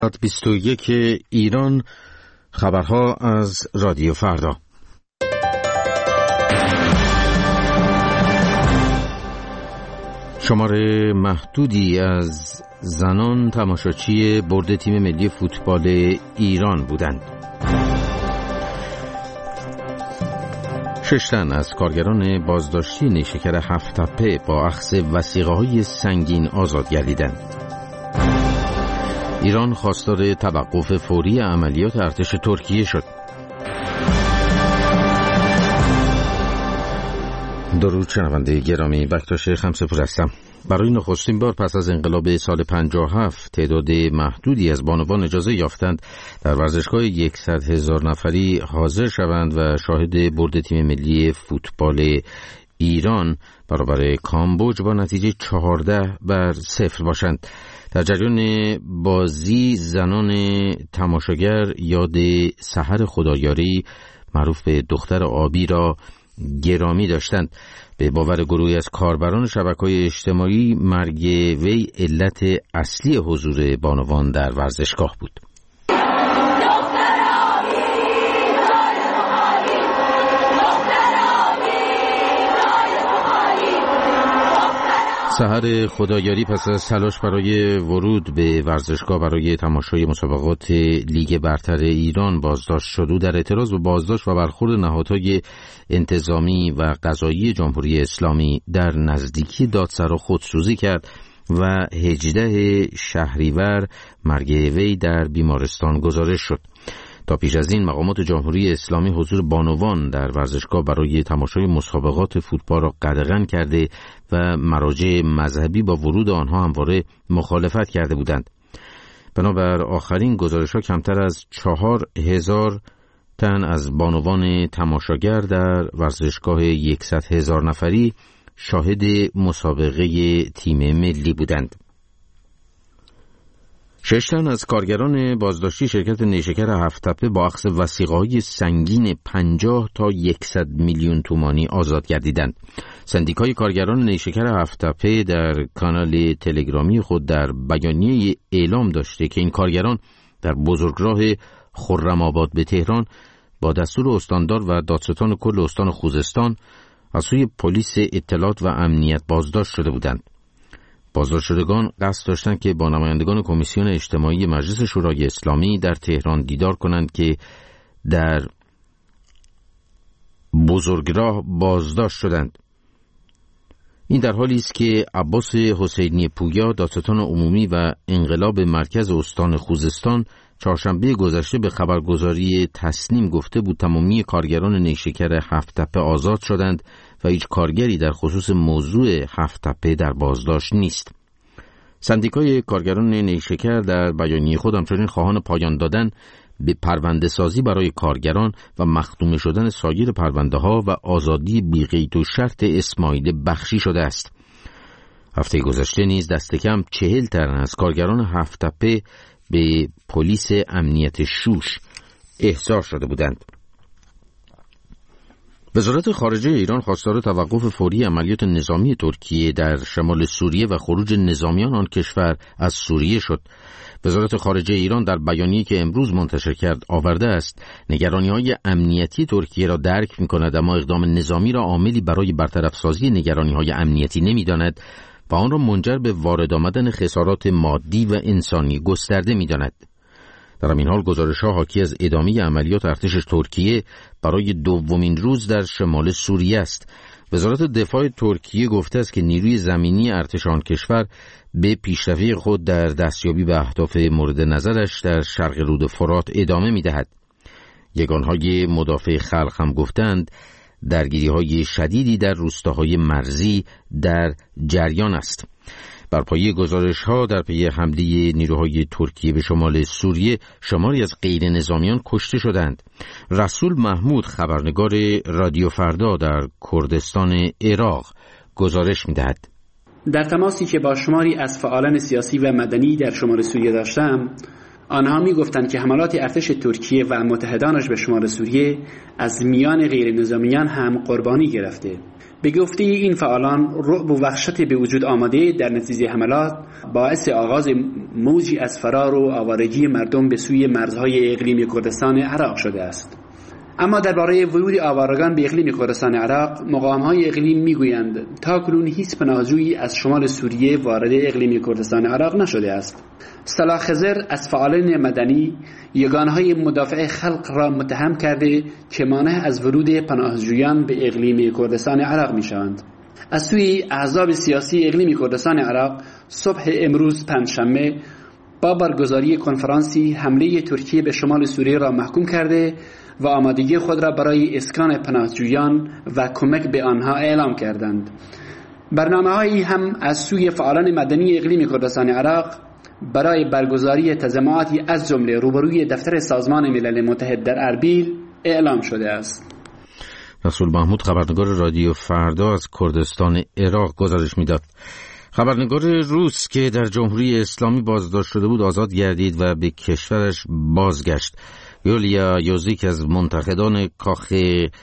21 ایران. خبرها از رادیو فردا. شمار محدودی از زنان تماشاچی برد تیم ملی فوتبال ایران بودند. 6 تن از کارگران بازداشتی نیشکر هفت‌تپه با اخذ وثیقه‌های سنگین آزاد گردیدند. ایران خواستار توقف فوری عملیات ارتش ترکیه شد. درود شنونده گرامی، بکتاش خمسه‌پور هستم. برای نخستین بار پس از انقلاب سال 57 تعداد محدودی از بانوان اجازه یافتند در ورزشگاه 100,000 نفری حاضر شوند و شاهد برد تیم ملی فوتبال ایران برابر کامبوج با نتیجه 14-0 باشند. در جریان بازی زنان تماشاگر یاد سحر خدایاری معروف به دختر آبی را گرامی داشتند. به باور گروهی از کاربران شبکه‌های اجتماعی مرگ وی علت اصلی حضور بانوان در ورزشگاه بود. سحر خدایاری پس از تلاش برای ورود به ورزشگاه برای تماشای مسابقات لیگ برتر ایران بازداشت شد. او در اعتراض به بازداشت و برخورد نهادهای انتظامی و قضایی جمهوری اسلامی در نزدیکی دادسرا خودسوزی کرد و 18 شهریور مرگ وی در بیمارستان گزارش شد. تا پیش از این مقامات جمهوری اسلامی حضور بانوان در ورزشگاه برای تماشای مسابقات فوتبال را قدغن کرده و مراجع مذهبی با ورود آنها همواره مخالفت کرده بودند. بنابر آخرین گزارش‌ها کمتر از 4,000 تن از بانوان تماشاگر در ورزشگاه 100,000 نفری شاهد مسابقه تیم ملی بودند. 6 تن از کارگران بازداشتی شرکت نیشکر هفت‌تپه با اخذ وثیقه‌های سنگین 50 تا 100 میلیون تومانی آزاد گردیدند. سندیکای کارگران نیشکر هفت‌تپه در کانال تلگرامی خود در بیانیه اعلام داشته که این کارگران در بزرگراه خرم‌آباد به تهران با دستور استاندار و دادستان کل استان خوزستان از سوی پلیس اطلاعات و امنیت بازداشت شده بودند. بازداشت شدگان قصد داشتند که با نمایندگان کمیسیون اجتماعی مجلس شورای اسلامی در تهران دیدار کنند که در بزرگراه بازداشت شدند. این در حالی است که عباس حسینی پویا دادستان عمومی و انقلاب مرکز استان خوزستان چهارشنبه گذشته به خبرگزاری تسنیم گفته بود تمامی کارگران نیشکر هفت‌تپه آزاد شدند و هیچ کارگری در خصوص موضوع هفت‌تپه در بازداشت نیست. سندیکای کارگران نیشکر در بیانیه خود همچنین خواهان پایان دادن به پرونده سازی برای کارگران و مختوم شدن سایر پرونده ها و آزادی بی قید و شرط اسماعیل بخشی شده است. هفته گذشته نیز دست کم 40 تن از کارگران هفت‌تپه به پلیس امنیت شوش احضار شده بودند. وزارت خارجه ایران خواستار توقف فوری عملیات نظامی ترکیه در شمال سوریه و خروج نظامیان آن کشور از سوریه شد. وزارت خارجه ایران در بیانیه‌ای که امروز منتشر کرد آورده است نگرانی‌های امنیتی ترکیه را درک می‌کند اما اقدام نظامی را عاملی برای برطرف سازی نگرانی‌های امنیتی نمی‌داند و آن را منجر به وارد آمدن خسارات مادی و انسانی گسترده می‌داند. در همین حال گزارش‌ها حاکی از ادامه عملیات ارتش ترکیه برای دومین روز در شمال سوریه است. وزارت دفاع ترکیه گفته است که نیروی زمینی ارتش آن کشور به پیشروی خود در دستیابی به اهداف مورد نظرش در شرق رود فرات ادامه می‌دهد. یگانهای مدافع خلق هم گفتند درگیری‌های شدیدی در روستاهای مرزی در جریان است. بر پایه گزارش‌ها در پی حمله نیروهای ترکیه به شمال سوریه شماری از غیر نظامیان کشته شدند. رسول محمود خبرنگار رادیو فردا در کردستان عراق گزارش می‌دهد. در تماسی که با شماری از فعالان سیاسی و مدنی در شمال سوریه داشتم، آنها می‌گفتند که حملات ارتش ترکیه و متحدانش به شمال سوریه از میان غیر نظامیان هم قربانی گرفته به گفته این فعالان، رعب و وحشت به وجود آمده در نتیجه حملات باعث آغاز موجی از فرار و آوارگی مردم به سوی مرزهای اقلیم کردستان عراق شده است. اما درباره ورود آوارگان به اقلیم کردستان عراق، مقام‌های اقلیم میگویند تاکنون هیچ پناهجویی از شمال سوریه وارد اقلیم کردستان عراق نشده است. صلاح خضر از فعالان مدنی یگانه‌های مدافع خلق را متهم کرده که مانع از ورود پناهجویان به اقلیم کردستان عراق می‌شوند. از سوی احزاب سیاسی اقلیم کردستان عراق صبح امروز پنجشنبه با برگزاری کنفرانسی حمله ترکیه به شمال سوریه را محکوم کرده و آمادگی خود را برای اسکان پناهجویان و کمک به آنها اعلام کردند. برنامه‌هایی هم از سوی فعالان مدنی اقلیم کردستان عراق برای برگزاری تجمعاتی از جمله روبروی دفتر سازمان ملل متحد در اربیل اعلام شده است. رسول محمود خبرنگار رادیو فردا از کردستان عراق گزارش میداد. خبرنگار روس که در جمهوری اسلامی بازداشت شده بود آزاد گردید و به کشورش بازگشت. یولیا یوزیک از منتقدان کاخ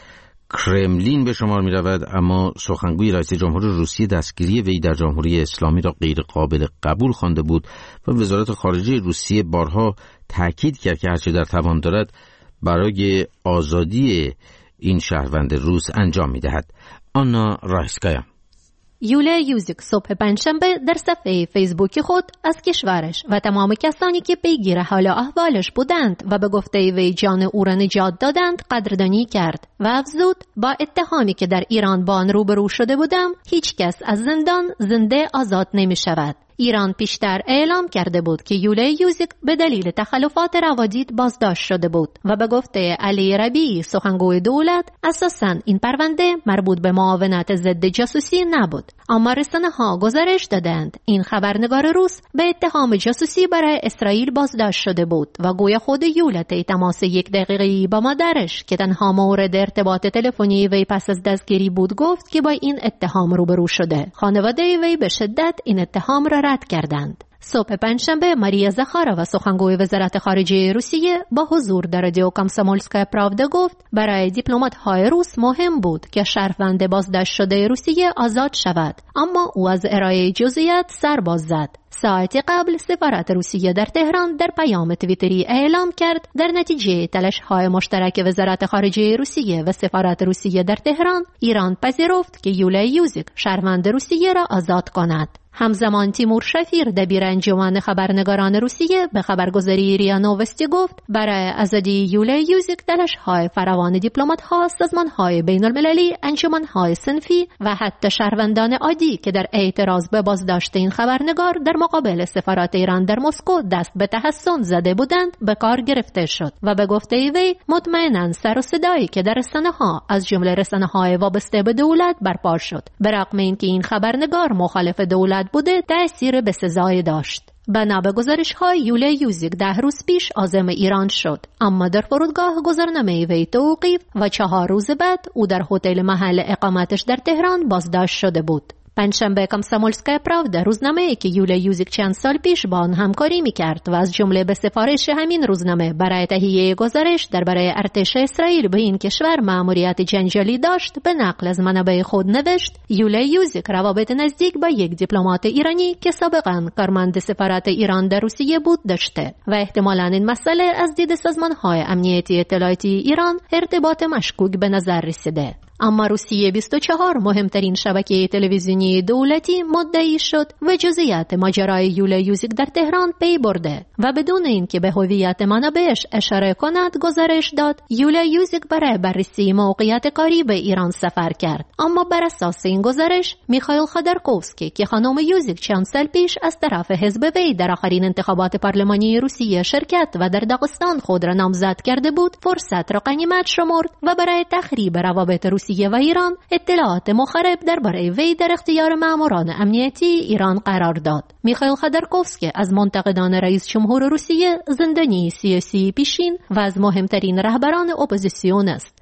کرملین به شمار می رود، اما سخنگوی رئیس جمهور روسیه دستگیری وی در جمهوری اسلامی را غیر قابل قبول خوانده بود و وزارت خارجه روسیه بارها تاکید کرد که هرچه در توان دارد برای آزادی این شهروند روس انجام می دهد. آنا رایسکایا. یولیا یوزیک صبح پنجشنبه در صفحه فیسبوک خود از کشورش و تمام کسانی که پیگیر حال احوالش بودند و به گفته وی جان او را نجات دادند قدردانی کرد و افزود با اتهامی که در ایران با آن روبرو شده بودم هیچ کس از زندان زنده آزاد نمی شود. ایران پیشتر اعلام کرده بود که یولیا یوزیک به دلیل تخلفات روادید بازداشت شده بود و به گفته علی ربیعی سخنگوی دولت اساساً این پرونده مربوط به معاونت ضد جاسوسی نبود. اما رسانه‌ها گزارش دادند این خبرنگار روس به اتهام جاسوسی برای اسرائیل بازداشت شده بود و گویا خود یولیا طی تماس 1 دقیقه‌ای با مادرش که تنها مورد ارتباط تلفنی وی پس از دستگیری بود گفت که با این اتهام روبرو شده. خانواده وی به شدت این اتهام را رد کردند. صبح پنجشنبه ماریا زخارова سخنگوی وزارت خارجه روسیه با حضور در رادیو کامسومولسکایا پراودا گفت برای دیپلمات‌های روس مهم بود که شهروند بازداشت شده روسیه آزاد شود، اما او از ارائه جزئیات سر باز زد. ساعتی قبل سفارت روسیه در تهران در پیام توییتری اعلام کرد در نتیجه تلاش‌های مشترک وزارت خارجه روسیه و سفارت روسیه در تهران ایران پذیرفت که یولیا یوزیک شهروند روسیه را آزاد کند. همزمان تیمور شفیر دبیر انجمن خبرنگاران روسیه به خبرگزاری ریا نووستی گفت برای آزادی یولیا یوزیک تلاش‌های فراوان دیپلمات‌ها، سازمان‌های بین‌المللی، انجمن‌های صنفی و حتی شهروندان عادی که در اعتراض به بازداشت این خبرنگار در مقابل سفارت ایران در مسکو دست به تحسن زده بودند به کار گرفته شد و به گفته وی مطمئناً سر و صدایی که در رسانه‌ها از جمله رسانه‌های وابسته به دولت برپا شد به رغم اینکه این خبرنگار مخالف دولت بوده تأثیر بسزایی داشت. بنا به گزارش‌های یولیا یوزیک 10 روز پیش عازم ایران شد، اما در فرودگاه گذرنامه وی توقیف و 4 روز بعد او در هتل محل اقامتش در تهران بازداشت شده بود. پنجشنبه کامسومولسکایا پراودا روزنامه‌ای که یولیا یوزیک چند سال پیش با آن همکاری می‌کرد و از جمله به سفارش همین روزنامه برای تهیه گزارش درباره ارتش اسرائیل به این کشور مأموریت جنجالی داشت به نقل از منابع خود نوشت یولیا یوزیک روابط نزدیک با یک دیپلمات ایرانی که سابقاً کارمند سفارت ایران در روسیه بود داشته و احتمالاً این مسئله از دید سازمان‌های امنیتی اطلاعاتی ایران ارتباط مشکوک به نظر رسیده. اما روسیه 24 مهمترین شبکه تلویزیونی دولتی مدعی شد و جزئیات ماجرای یولیا یوزیک در تهران پی برده و بدون اینکه به هویت منابعش اشاره کند گزارش داد یولیا یوزیک برای بررسی موقعیت کاری به ایران سفر کرد. اما بر اساس این گزارش میخائیل خودورکوفسکی که خانم یوزیک چند سال پیش از طرف حزب وی در آخرین انتخابات پارلمانی روسیه شرکت و در داغستان خود را نامزد کرده بود فرصت را غنیمت شمرد و برای تخریب روابط روسیه و ایران اطلاعات مخرب درباره وی در اختیار ماموران امنیتی ایران قرار داد. میخائیل خودورکوفسکی از منتقدان رئیس جمهور روسیه زندانی سیاسی پیشین و از مهمترین رهبران اپوزیسیون است.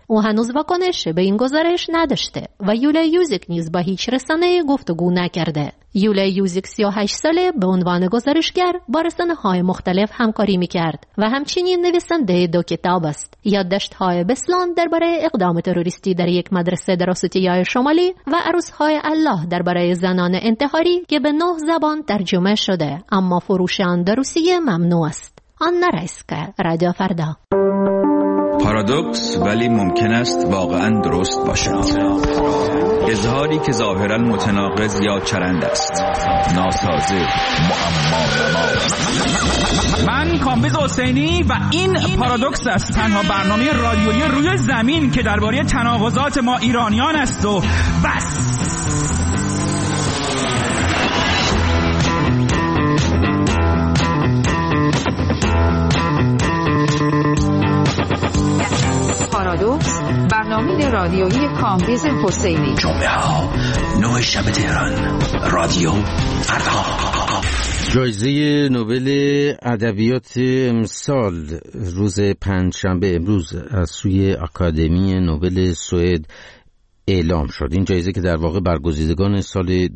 او هنوز واکنش به این گزارش نداشته و یولیا یوزیک نیز با هیچ رسانه‌ای گفتگو نکرده. یولیا یوزیک 38 ساله به عنوان گزارشگر با رسانه‌های مختلف همکاری می‌کرد و همچنین نویسنده 2 کتاب است. یادداشت‌های بسلان درباره اقدام تروریستی در یک مدرسه در اسیای شمالی و عروس‌های الله درباره زنان انتحاری که به 9 زبان ترجمه شده اما فروش آن در روسیه ممنوع است. آنا رایسکا، رادیو فردا. پارادوکس ولی ممکن است واقعاً درست باشد. اظهاری که ظاهراً متناقض یا چرند است، ناسازه، معما. من کامبیز حسینی و این پارادوکس است، تنها برنامه رادیویی روی زمین که درباره تناقضات ما ایرانیان است و بس. پارادوکس، برنامه رادیویی کامبیز حسینی. جمعه ها 9 شب تهران، رادیو فردا. جایزه نوبل ادبیات امسال روز پنجشنبه امروز از سوی آکادمی نوبل سوئد اعلام شد. این جایزه که در واقع برگزیدگان سال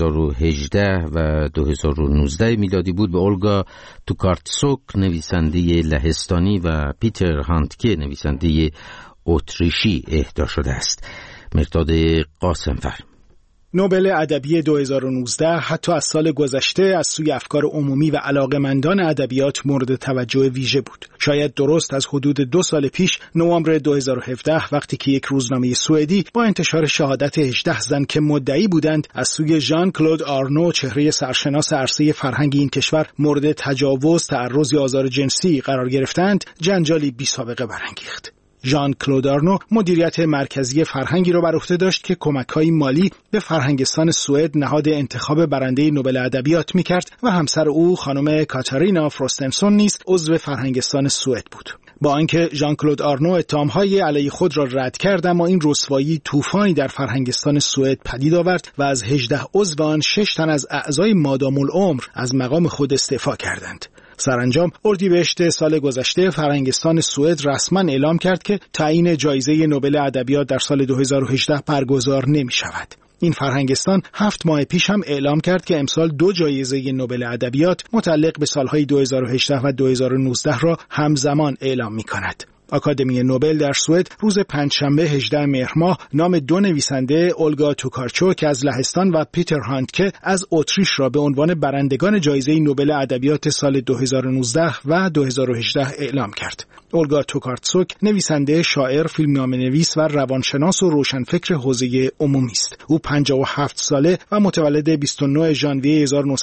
2018 و 2019 میلادی بود به اولگا توکارچوک نویسنده لهستانی و پیتر هاندکه نویسنده اتریشی اهدا شده است. مرداد قاسمفر. نوبل ادبی 2019 حتی از سال گذشته از سوی افکار عمومی و علاقه‌مندان ادبیات مورد توجه ویژه بود. شاید درست از حدود 2 سال پیش، نوامبر 2017، وقتی که یک روزنامه سوئدی با انتشار شهادت 18 زن که مدعی بودند از سوی ژان کلود آرنو، چهره سرشناس عرصه فرهنگ این کشور، مورد تجاوز، تعرض یا آزار جنسی قرار گرفتند، جنجالی بی سابقه برانگیخت. ژان کلود آرنو مدیریت مرکزی فرهنگی را بر عهده داشت که کمک‌های مالی به فرهنگستان سوئد نهاد انتخاب برنده نوبل ادبیات می‌کرد و همسر او خانم کاتارینا فروستنسون نیز عضو فرهنگستان سوئد بود. با آنکه ژان کلود آرنو اتهام‌های علیه خود را رد کرد، اما این رسوایی طوفانی در فرهنگستان سوئد پدید آورد و از 18 عضو آن 6 تن از اعضای مادام العمر از مقام خود استعفا کردند. سرانجام اردیبهشت سال گذشته فرهنگستان سوئد رسما اعلام کرد که تعیین جایزه نوبل ادبیات در سال 2018 برگزار نمی‌شود. این فرهنگستان 7 ماه پیش هم اعلام کرد که امسال 2 جایزه نوبل ادبیات متعلق به سالهای 2018 و 2019 را همزمان اعلام می‌کند. آکادمی نوبل در سوئد روز پنجشنبه 18 مهر ماه نام 2 نویسنده، اولگا توکارچوک از لهستان و پیتر هاندکه از اتریش را به عنوان برندگان جایزه نوبل ادبیات سال 2019 و 2018 اعلام کرد. اولگا توکارچوک نویسنده، شاعر، فیلمنامه‌نویس و روانشناس و روشنفکر حوزه عمومی است. او 57 ساله و متولد 29 ژانویه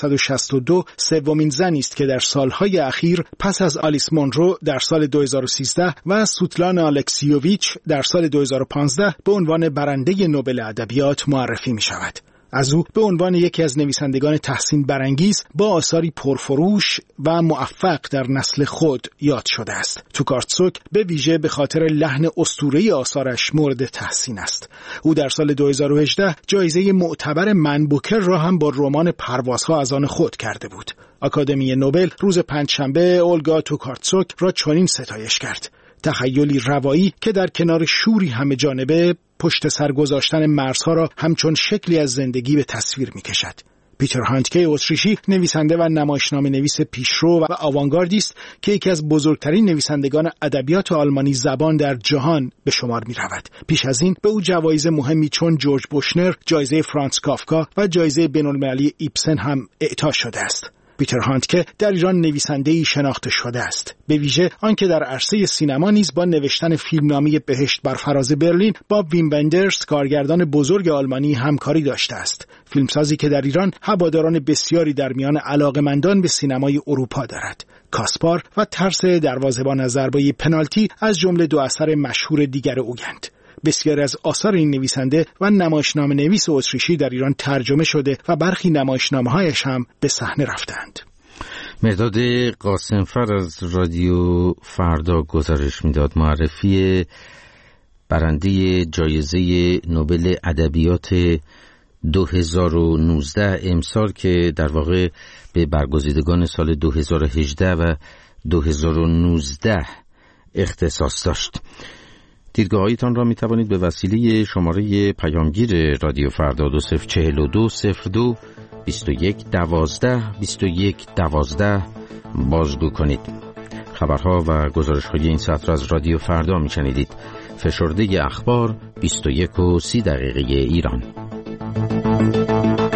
1962 سومین زنی است که در سالهای اخیر پس از آلیس مونرو در سال 2013 و سوتلانا الکسیوویچ در سال 2015 به عنوان برنده نوبل ادبیات معرفی می شود. از او به عنوان یکی از نویسندگان تحسین برانگیز با آثاری پرفروش و موفق در نسل خود یاد شده است. توکارچوک به ویژه به خاطر لحن اسطوره‌ای آثارش مورد تحسین است. او در سال 2018 جایزه معتبر من بوکر را هم با رمان پروازها از آن خود کرده بود. آکادمی نوبل روز پنجشنبه اولگا توکارچوک را چنین ستایش کرد: تخیلی روایی که در کنار شوری همه جانبه پشت سر گذاشتن مرزها را همچون شکلی از زندگی به تصویر می کشد. پیتر هاندکه اتریشی نویسنده و نمایشنامه نویس پیشرو و آوانگاردی است که یکی از بزرگترین نویسندگان ادبیات آلمانی زبان در جهان به شمار می رود. پیش از این به او جوایز مهمی چون جورج بوشنر، جایزه فرانس کافکا و جایزه بین‌المللی ایبسن هم اعطا شده است. پیتر هاندکه در ایران نویسنده‌ای شناخته شده است، به ویژه آنکه در عرصه سینما نیز با نوشتن فیلمنامه بهشت بر فراز برلین با ویم وندرز، کارگردان بزرگ آلمانی، همکاری داشته است. فیلمسازی که در ایران هواداران بسیاری در میان علاقه‌مندان به سینمای اروپا دارد. کاسپار و ترس دروازه‌بان از ضربه پنالتی از جمله 2 اثر مشهور دیگر اویند. بسیاری از آثار این نویسنده و نمایشنامه نویس اتریشی در ایران ترجمه شده و برخی نمایشنامه‌هایش هم به صحنه رفتند. مرداد قاسمفر از رادیو فردا گزارش میداد. معرفی برنده جایزه نوبل ادبیات 2019 امسال که در واقع به برگزیدگان سال 2018 و 2019 اختصاص داشت. دیدگاه‌هایتان را می توانید به وسیله شماره پیامگیر رادیو فردا 2042 02 21 12 21 12 بازگو کنید. خبرها و گزارش‌های این ساعت را از رادیو فردا می‌شنیدید. فشرده اخبار 21:30 ایران.